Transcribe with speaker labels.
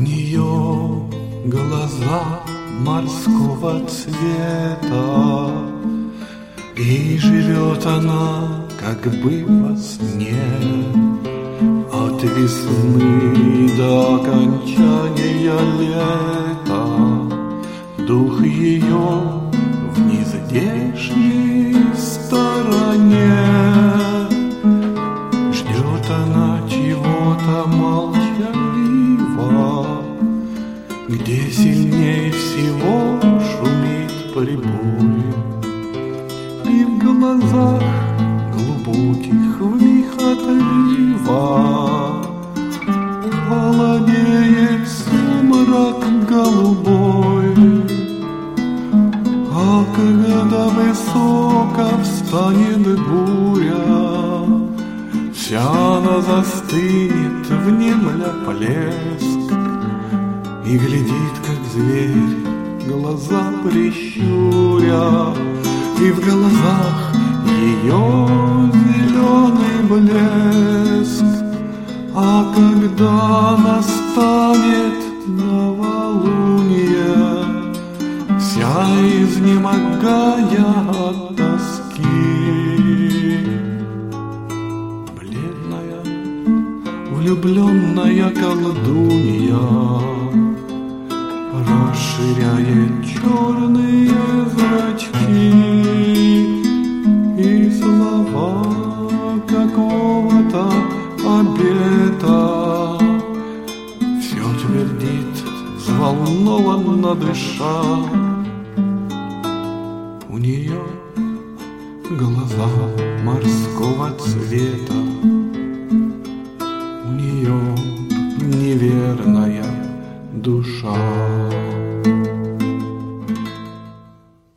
Speaker 1: нее глаза морского цвета, и живет она как бы во сне. От весны до окончания лета дух ее в нездешней стороне. Ждет она чего-то молчаливо, где сильнее всего шумит прибой. И в глазах глубоких вмиг отлива холодеет сумрак голубой. А когда высоко встанет буря, вся она застынет, внемля плеск, и глядит, как зверь, глаза прищуря, и в глазах ее зеленый блеск. А когда настанет новолуние, вся изнемогая от тоски, бледная, влюбленная колдунья расширяет черные зрачки, и слова какого-то обета все твердит, взволнованно дыша. У нее глаза морского цвета, у нее неверная душа.